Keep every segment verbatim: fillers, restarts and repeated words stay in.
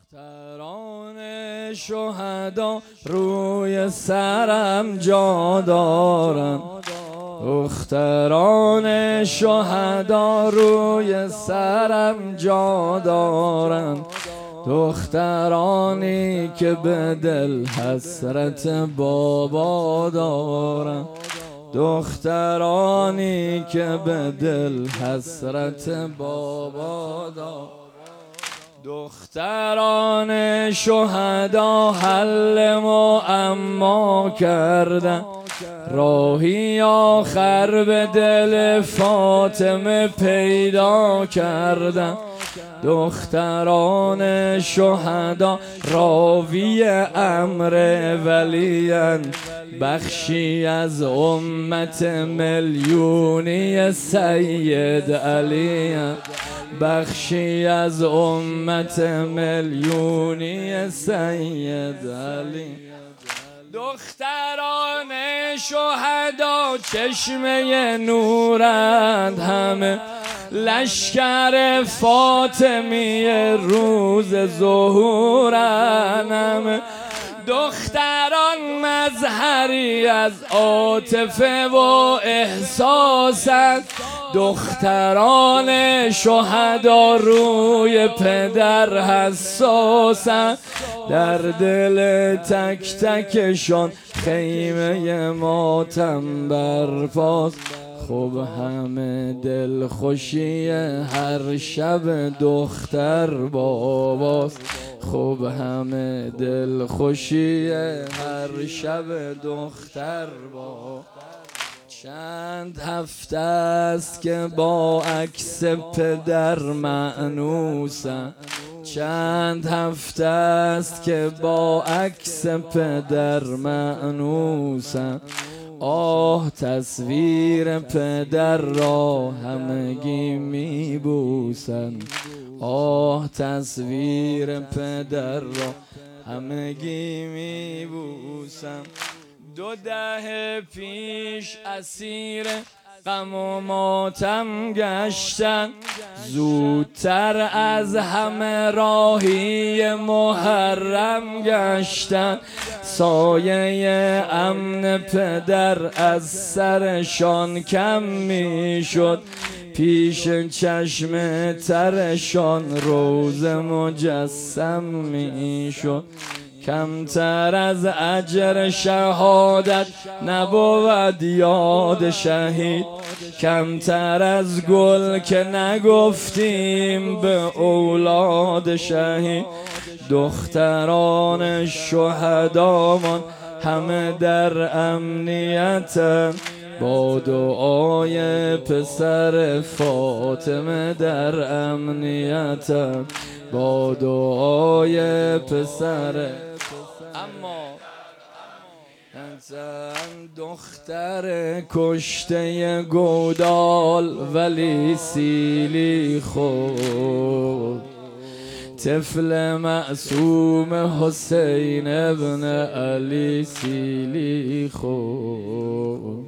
دختران شهدا روی سرم جا دارن، دختران شهدا روی سرم جا دارن، دخترانی که به دل حسرت بابا دارن، دخترانی که به دل حسرت بابا دارن. دختران شهدا حل معما کردن، راهی آخر به دل فاطمه پیدا کردن. دختران شهدا راوی امر ولیان، بخشی از امت میلیونی سید علی، بخشی از امت میلیونی سید علی. دختران شهدا چشمه نورند، همه لشکر فاطمی روز ظهورند، همه دختران مظهری از عاطفه و احساسند. دختران شهدا روی پدر حساسند، در دل تک تکشان خیمه ماتم برپاست. خب همه دل خوشی هر شب دختر باباست، خب همه دل خوشی هر شب دختر باباست. چند هفته است که با عکس پدر مأنوسم، چند هفته است که با عکس پدر مأنوسم. آه تصویر پدر را همگی میبوسن، آه تصویر پدر را همگی میبوسن. دو دهه پیش اسیر غم و ماتم گشتن، زودتر از همه راهی محرم گشتن. سایه امن پدر از سرشان کم می شد، پیش چشم ترشان روز مجسم می شد. کمتر از اجر شهادت نبود یاد شهید، کمتر از گل که نگفتیم به اولاد شهید. دختران شهدامان همه در امنیتن، با دعای پسر فاطمه در امنیتن، با دعای پسر. اما چند دختر کشته گودال ولی سیلی خود، طفل معصوم حسین ابن علی سیلی خود.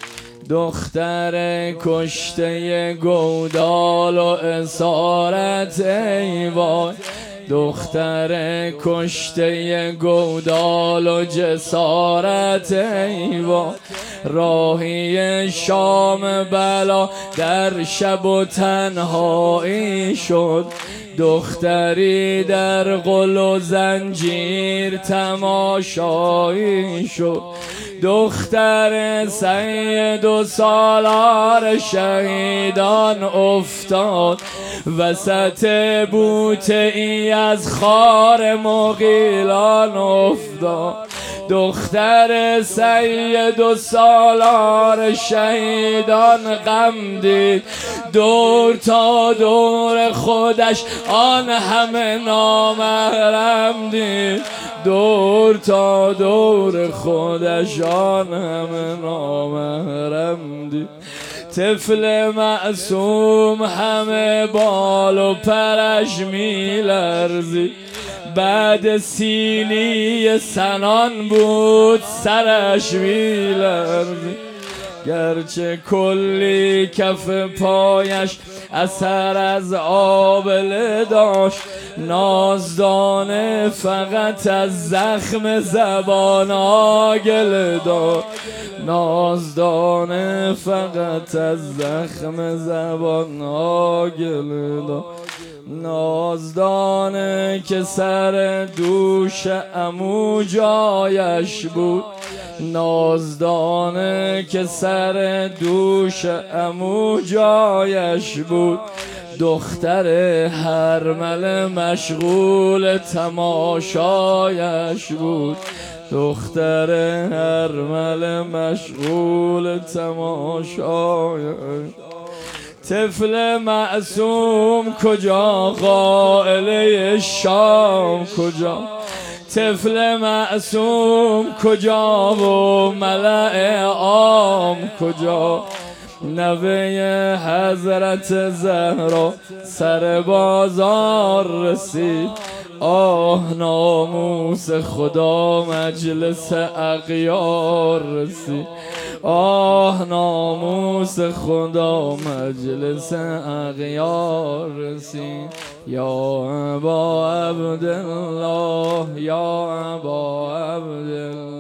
دختر کشته گودال و اسارت ای وای، دختر کشته گودال و جسارت ای وای. راهی شام بلا در شب و تنهایی شد، دختری در غل و زنجیر تماشایی شد. دختر سید و سالار شهیدان افتاد، وسط بوته ای از خار مغیلان افتاد. دختر سید و سالار شهیدان غم دید، دور تا دور خودش آن همه نامحرم دید، دور تا دور خودش آن همه نامحرم دید. طفل معصوم همه بال و پرش می لرزید، بعد سیلی سنان بود سرش می لرزید. گرچه کلی کف پایش اثر از آبله داشت نازدانه فقط از زخم زبان آگل داشت نازدانه فقط از زخم زبان آگل داشت نازدانه که سر دوش عمو جایش بود نازدانه که سر دوش عمو جایش بود دختر هرمل مشغول تماشایش بود دختر هرمل مشغول تماشایش طفل معصوم کجا قائله شام کجا طفل معصوم کجا و ملأ عام کجا نوه حضرت زهرا سر بازار رسید آه ناموس خدا مجلس اغیار رسید آه ناموس خدا مجلس اغیار رسید یا ابا عبدالله یا ابا عبدالله